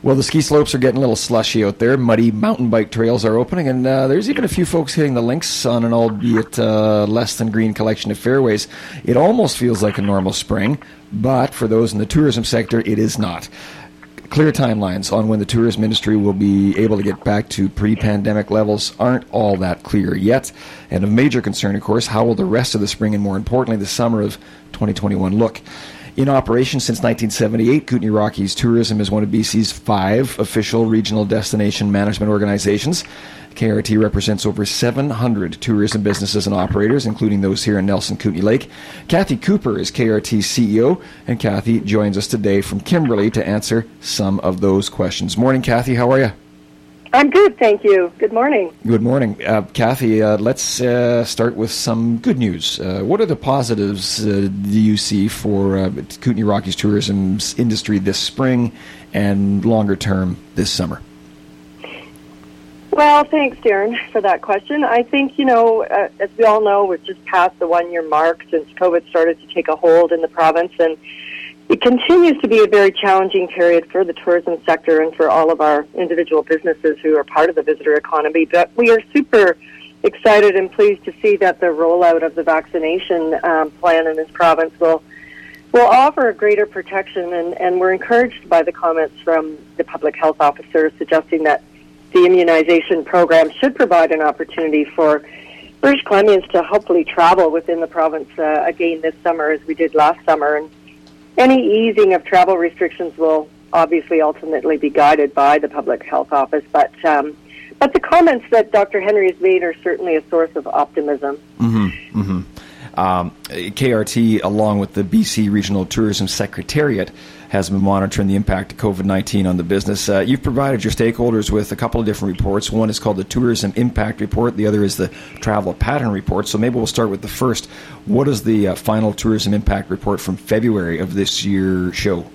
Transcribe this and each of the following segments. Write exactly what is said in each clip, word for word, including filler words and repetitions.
Well, the ski slopes are getting a little slushy out there. Muddy mountain bike trails are opening, and uh, there's even a few folks hitting the links on an albeit uh, less than green collection of fairways. It almost feels like a normal spring, but for those in the tourism sector, it is not. Clear timelines on when the tourism industry will be able to get back to pre-pandemic levels aren't all that clear yet. And of major concern, of course, how will the rest of the spring and, more importantly, the summer of twenty twenty-one look? In operation since nineteen seventy-eight, Kootenay Rockies Tourism is one of B C's five official regional destination management organizations. K R T represents over seven hundred tourism businesses and operators, including those here in Nelson Kootenay Lake. Kathy Cooper is K R T's C E O, and Kathy joins us today from Kimberley to answer some of those questions. Morning, Kathy. How are you? I'm good, thank you. Good morning. Good morning. Uh, Kathy, uh, let's uh, start with some good news. Uh, what are the positives uh, do you see for uh, Kootenay Rockies tourism's industry this spring and longer term this summer? Well, thanks, Darren, for that question. I think, you know, uh, as we all know, we've just passed the one-year mark since COVID started to take a hold in the province, and it continues to be a very challenging period for the tourism sector and for all of our individual businesses who are part of the visitor economy. But we are super excited and pleased to see that the rollout of the vaccination um, plan in this province will will offer a greater protection, and, and we're encouraged by the comments from the public health officer suggesting that the immunization program should provide an opportunity for British Columbians to hopefully travel within the province uh, again this summer as we did last summer. And any easing of travel restrictions will obviously ultimately be guided by the Public Health Office, but um, but the comments that Doctor Henry has made are certainly a source of optimism. Mm-hmm, mm-hmm. Um, K R T, along with the B C Regional Tourism Secretariat, has been monitoring the impact of COVID nineteen on the business. Uh, you've provided your stakeholders with a couple of different reports. One is called the Tourism Impact Report. The other is the Travel Pattern Report. So maybe we'll start with the first. What does the uh, final Tourism Impact Report from February of this year show?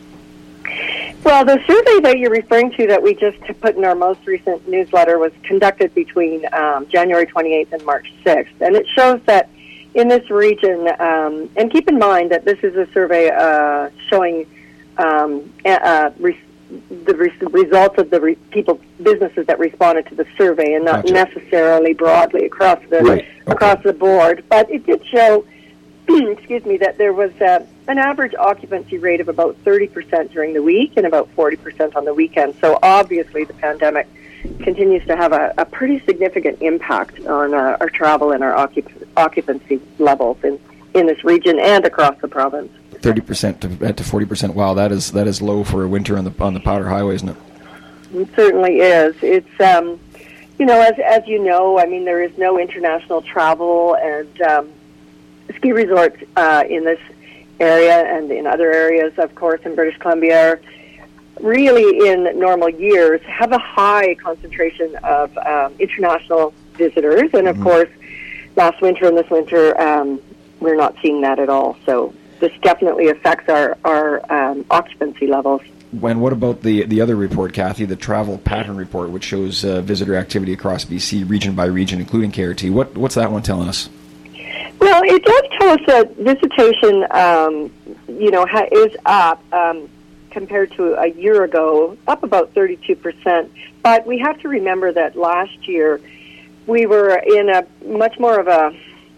Well, the survey that you're referring to that we just put in our most recent newsletter was conducted between um, January twenty-eighth and March sixth. And it shows that in this region, um, and keep in mind that this is a survey uh, showing Um, uh, re- the re- results of the re- people, businesses that responded to the survey, and not gotcha. necessarily broadly across the right. okay. across the board. But it did show, excuse me, that there was uh, an average occupancy rate of about thirty percent during the week and about forty percent on the weekend. So obviously, the pandemic continues to have a, a pretty significant impact on uh, our travel and our occup- occupancy levels in, in this region and across the province. Thirty percent to to forty percent. Wow, that is that is low for a winter on the on the Powder Highway, isn't it? It certainly is. It's um, you know, as as you know, I mean, there is no international travel, and um, ski resorts uh, in this area and in other areas, of course, in British Columbia, are really in normal years have a high concentration of um, international visitors, and of mm-hmm. course, last winter and this winter, um, we're not seeing that at all. So this definitely affects our, our um, occupancy levels. And what about the the other report, Kathy, the Travel Pattern Report, which shows uh, visitor activity across B C, region by region, including K R T? What What's that one telling us? Well, it does tell us that visitation, um, you know, ha- is up um, compared to a year ago, up about thirty-two percent. But we have to remember that last year we were in a much more of a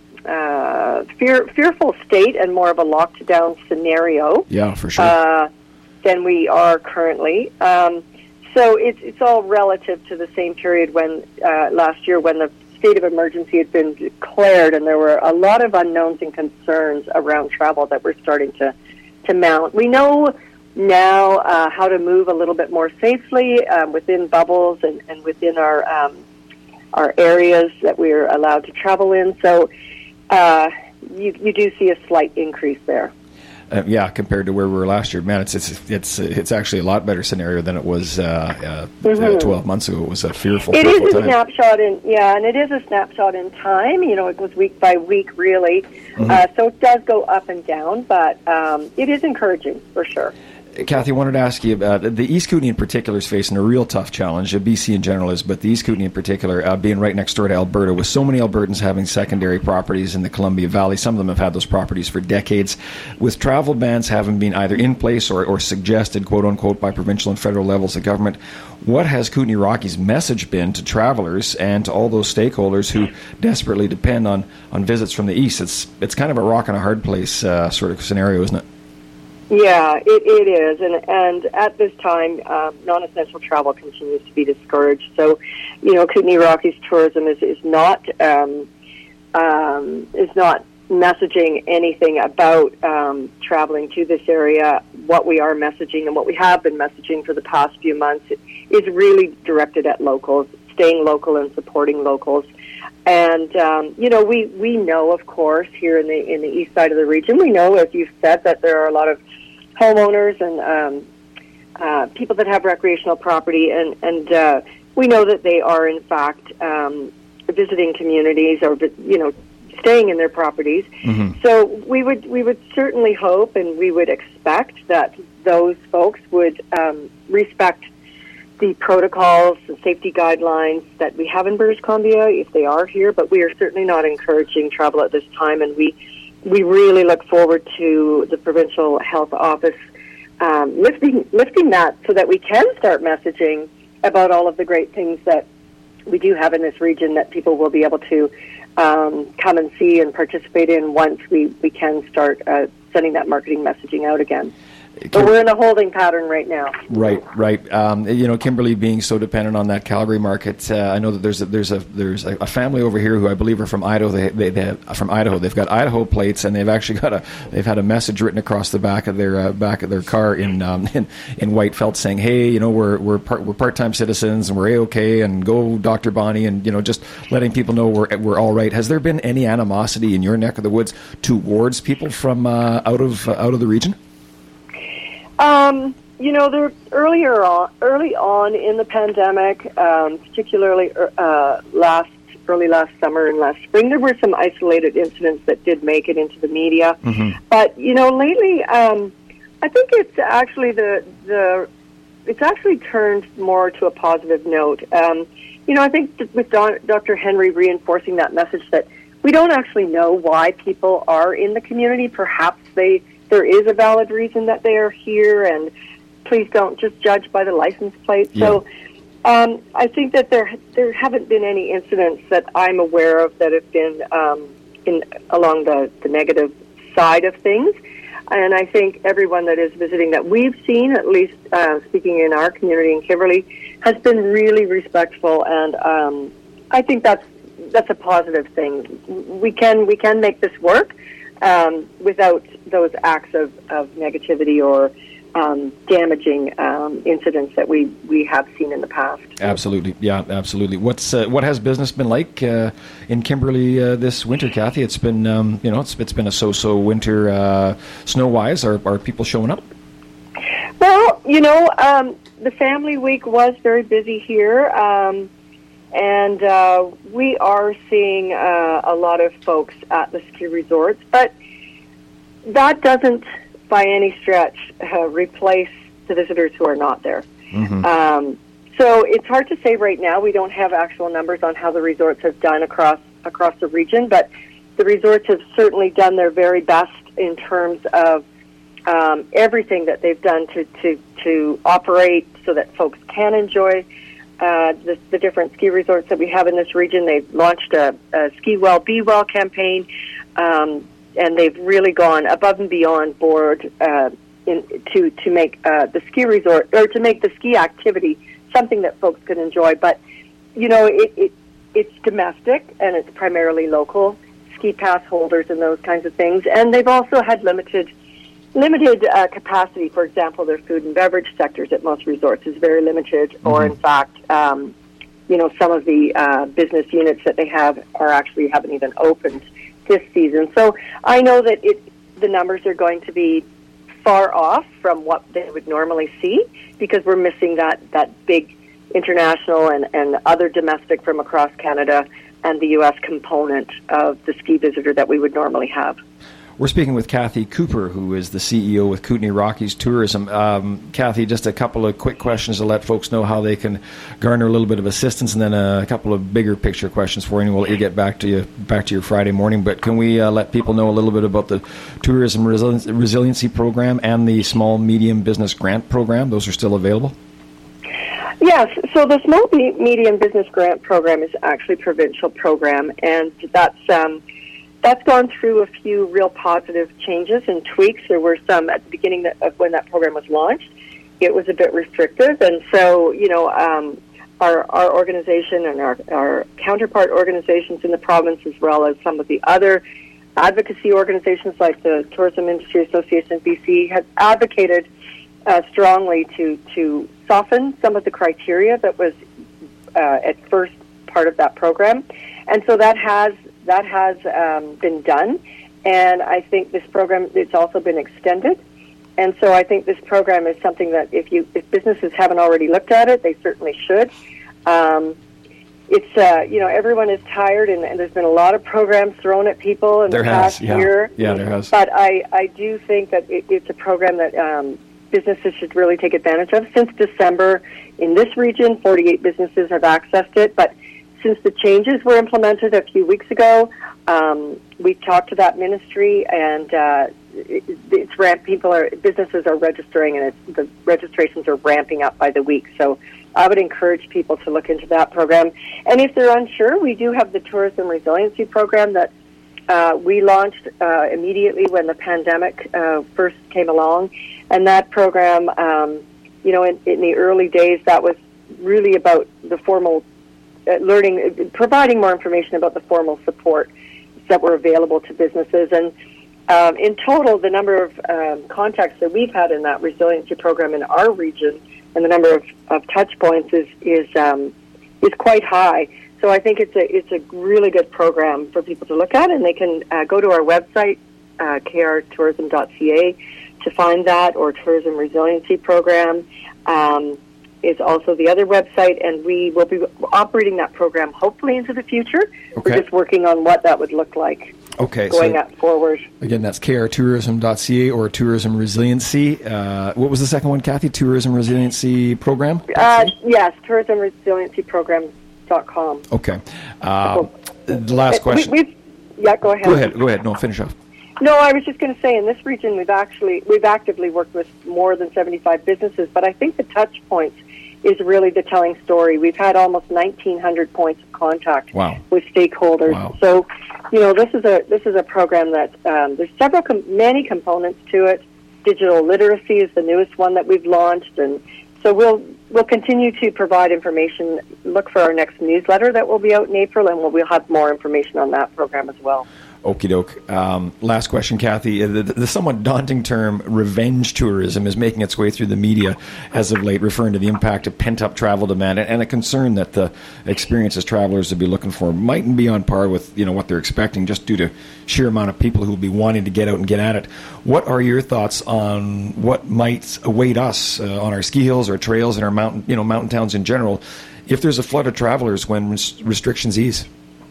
uh, fear, fearful state and more of a locked-down scenario. Yeah, for sure. Uh, than we are currently. Um, so it's it's all relative to the same period when uh, last year when the state of emergency had been declared, and there were a lot of unknowns and concerns around travel that were starting to, to mount. We know now uh, how to move a little bit more safely um, within bubbles and, and within our um, our areas that we're allowed to travel in. So uh, you you do see a slight increase there. Uh, yeah, compared to where we were last year, man, it's it's it's it's actually a lot better scenario than it was uh, uh, mm-hmm. twelve months ago. It was a fearful. It fearful is a time. snapshot in yeah, and it is a snapshot in time. You know, it was week by week, really. Mm-hmm. Uh, so it does go up and down, but um, it is encouraging for sure. Kathy, I wanted to ask you about the East Kootenay in particular is facing a real tough challenge. B C in general is, but the East Kootenay in particular, uh, being right next door to Alberta, with so many Albertans having secondary properties in the Columbia Valley. Some of them have had those properties for decades. With travel bans having been either in place or, or suggested, quote unquote, by provincial and federal levels of government, what has Kootenay Rockies' message been to travelers and to all those stakeholders who desperately depend on, on visits from the East? It's it's kind of a rock and a hard place uh, sort of scenario, isn't it? Yeah, it, it is, and and at this time, um, non-essential travel continues to be discouraged. So, you know, Kootenay Rockies tourism is is not um, um, is not messaging anything about um, traveling to this area. What we are messaging and what we have been messaging for the past few months is really directed at locals, staying local and supporting locals. And um, you know, we, we know, of course, here in the in the east side of the region, we know, as you've said, that there are a lot of homeowners and um, uh, people that have recreational property, and and uh, we know that they are in fact um, visiting communities or you know staying in their properties. Mm-hmm. So we would we would certainly hope and we would expect that those folks would um, respect the protocols, the safety guidelines that we have in British Columbia if they are here. But we are certainly not encouraging travel at this time, and we. We really look forward to the provincial health office um, lifting lifting that so that we can start messaging about all of the great things that we do have in this region that people will be able to um, come and see and participate in once we, we can start uh, sending that marketing messaging out again. But we're in a holding pattern right now. Right, right. Um, you know, Kimberly being so dependent on that Calgary market, uh, I know that there's a, there's a there's a family over here who I believe are from Idaho. They, they, they have, from Idaho. They've got Idaho plates, and they've actually got a they've had a message written across the back of their uh, back of their car in um, in, in white felt saying, "Hey, you know, we're we're part, we're part-time citizens and we're A-okay, and go Doctor Bonnie," and you know, just letting people know we're we're all right. Has there been any animosity in your neck of the woods towards people from uh, out of uh, out of the region? Um, you know, there earlier on, early on in the pandemic, um, particularly uh, last early last summer and last spring, there were some isolated incidents that did make it into the media. Mm-hmm. But you know, lately, um, I think it's actually the the it's actually turned more to a positive note. Um, you know, I think with Don, Doctor Henry reinforcing that message that we don't actually know why people are in the community. Perhaps they. There is a valid reason that they are here, and please don't just judge by the license plate. Yeah. So um, I think that there there haven't been any incidents that I'm aware of that have been um, in along the, the negative side of things. And I think everyone that is visiting that we've seen, at least uh, speaking in our community in Kimberley, has been really respectful, and um, I think that's that's a positive thing. We can we can make this work. Um, without those acts of, of negativity or um, damaging um, incidents that we, we have seen in the past. Absolutely, yeah, absolutely. What's uh, what has business been like uh, in Kimberley uh, this winter, Kathy? It's been um, you know it's it's been a so-so winter uh, snow-wise. Are are people showing up? Well, you know, um, the family week was very busy here. Um, And uh, we are seeing uh, a lot of folks at the ski resorts, but that doesn't, by any stretch, uh, replace the visitors who are not there. Mm-hmm. Um, so it's hard to say right now. We don't have actual numbers on how the resorts have done across across the region, but the resorts have certainly done their very best in terms of um, everything that they've done to, to, to operate so that folks can enjoy Uh, the, the different ski resorts that we have in this region. They've launched a, a Ski Well, Be Well campaign, um, and they've really gone above and beyond board uh, in, to to make uh, the ski resort or to make the ski activity something that folks can enjoy. But you know, it, it it's domestic and it's primarily local ski pass holders and those kinds of things. And they've also had limited. Limited uh, capacity, for example, their food and beverage sectors at most resorts is very limited, mm-hmm. or in fact, um, you know, some of the uh, business units that they have are actually haven't even opened this season. So I know that it, the numbers are going to be far off from what they would normally see because we're missing that, that big international and, and other domestic from across Canada and the U S component of the ski visitor that we would normally have. We're speaking with Kathy Cooper, who is the C E O with Kootenay Rockies Tourism. Um, Kathy, just a couple of quick questions to let folks know how they can garner a little bit of assistance, and then a couple of bigger picture questions for you, and we'll let you get back to you back to your Friday morning. But can we uh, let people know a little bit about the Tourism Resili- Resiliency Program and the Small Medium Business Grant Program? Those are still available? Yes, so the Small Medium Business Grant Program is actually a provincial program, and that's um, that's gone through a few real positive changes and tweaks. There were some at the beginning of when that program was launched. It was a bit restrictive, and so, you know, um, our, our organization and our, our counterpart organizations in the province, as well as some of the other advocacy organizations like the Tourism Industry Association of B C, have advocated uh, strongly to, to soften some of the criteria that was uh, at first part of that program. And so that has that has um, been done, and I think this program, it's also been extended. And so I think this program is something that if you if businesses haven't already looked at it, they certainly should. Um, it's, uh, you know, everyone is tired, and, and there's been a lot of programs thrown at people in there the has, past yeah. year. Yeah, there has. But I, I do think that it, it's a program that um, businesses should really take advantage of. Since December, in this region, forty-eight businesses have accessed it, but since the changes were implemented a few weeks ago, um, we talked to that ministry, and uh, it, it's ramp. People are businesses are registering, and it's, the registrations are ramping up by the week. So I would encourage people to look into that program. And if they're unsure, we do have the Tourism Resiliency Program that uh, we launched uh, immediately when the pandemic uh, first came along, and that program, um, you know, in, in the early days, that was really about the formal. Uh, learning, providing more information about the formal support that were available to businesses. And um, in total, the number of um, contacts that we've had in that resiliency program in our region and the number of, of touch points is is um, is quite high. So I think it's a it's a really good program for people to look at, and they can uh, go to our website, uh, k r tourism dot c a, to find that, or Tourism Resiliency Program. Um, is also the other website, and we will be operating that program hopefully into the future. Okay. We're just working on what that would look like okay, going so up forward. Again, that's k r tourism dot c a or Tourism Resiliency. Uh, what was the second one, Kathy? Tourism Resiliency Program? Uh, yes, tourism resiliency program dot com. Okay. Uh, the last question. We, we've, yeah, go ahead. Go ahead. Go ahead. No, finish off. No, I was just going to say, in this region, we've actually we've actively worked with more than seventy-five businesses, but I think the touch points is really the telling story. We've had almost nineteen hundred points of contact wow. with stakeholders. Wow. So, you know, this is a this is a program that um, there's several com- many components to it. Digital literacy is the newest one that we've launched, and so we'll we'll continue to provide information. Look for our next newsletter that will be out in April, and we'll, we'll have more information on that program as well. Okie doke. Um, last question, Kathy. The, the somewhat daunting term revenge tourism is making its way through the media as of late, referring to the impact of pent-up travel demand and a concern that the experiences travelers would be looking for mightn't be on par with, you know, what they're expecting, just due to sheer amount of people who will be wanting to get out and get at it. What are your thoughts on what might await us uh, on our ski hills, our trails, and our mountain, you know, mountain towns in general, if there's a flood of travelers when res- restrictions ease?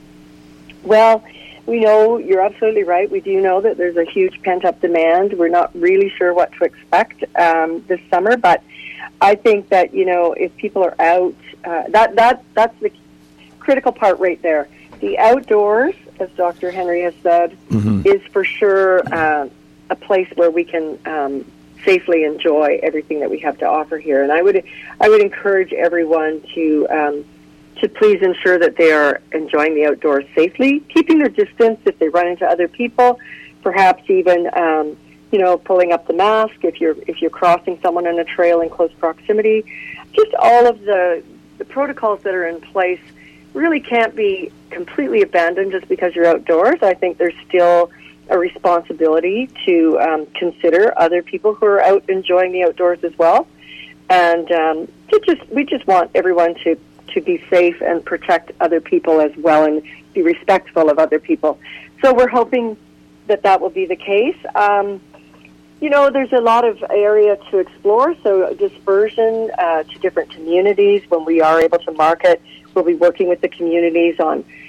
Well, we know, you're absolutely right. We do know that there's a huge pent-up demand. We're not really sure what to expect um, this summer, but I think that, you know, if people are out, uh, that that that's the critical part right there. The outdoors, as Doctor Henry has said, mm-hmm. is for sure uh, a place where we can um, safely enjoy everything that we have to offer here. And I would I would encourage everyone to um, to please ensure that they are enjoying the outdoors safely, keeping their distance if they run into other people, perhaps even, um, you know, pulling up the mask if you're if you're crossing someone on a trail in close proximity. Just all of the, the protocols that are in place really can't be completely abandoned just because you're outdoors. I think there's still a responsibility to um, consider other people who are out enjoying the outdoors as well. And um, to just we just want everyone to to be safe and protect other people as well and be respectful of other people. So we're hoping that that will be the case. Um, you know, there's a lot of area to explore, so dispersion uh, to different communities when we are able to market. We'll be working with the communities on,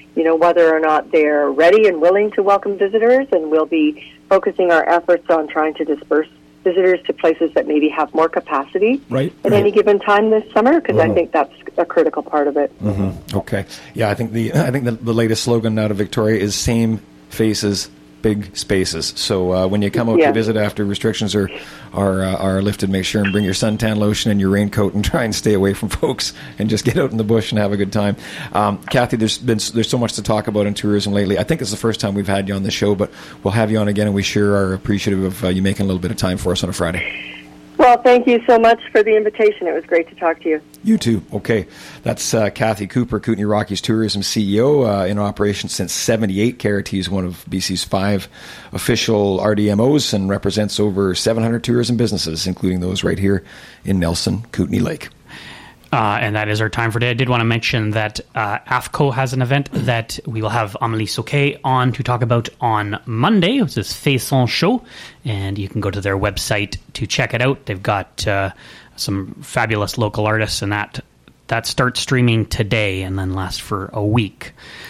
you know, whether or not they're ready and willing to welcome visitors, and we'll be focusing our efforts on trying to disperse visitors to places that maybe have more capacity right, at right. any given time this summer, because mm-hmm. I think that's a critical part of it. Mm-hmm. Okay. Yeah, I think the I think the, the latest slogan out of Victoria is same faces, big spaces. So uh, when you come out yeah. to visit after restrictions are are uh, are lifted, make sure and bring your suntan lotion and your raincoat and try and stay away from folks and just get out in the bush and have a good time. Um, Kathy, there's been there's so much to talk about in tourism lately. I think it's the first time we've had you on the show, but we'll have you on again, and we sure are appreciative of uh, you making a little bit of time for us on a Friday. Well, thank you so much for the invitation. It was great to talk to you. You too. Okay. That's uh, Kathy Cooper, Kootenay Rockies Tourism C E O, uh, in operation since seventy-eight. Carity is one of B C's five official R D M Os and represents over seven hundred tourism businesses, including those right here in Nelson, Kootenay Lake. Uh, and that is our time for today. I did want to mention that uh, AFCO has an event that we will have Amélie Soquet on to talk about on Monday. It's this Faison show, and you can go to their website to check it out. They've got uh, some fabulous local artists, and that that starts streaming today and then lasts for a week.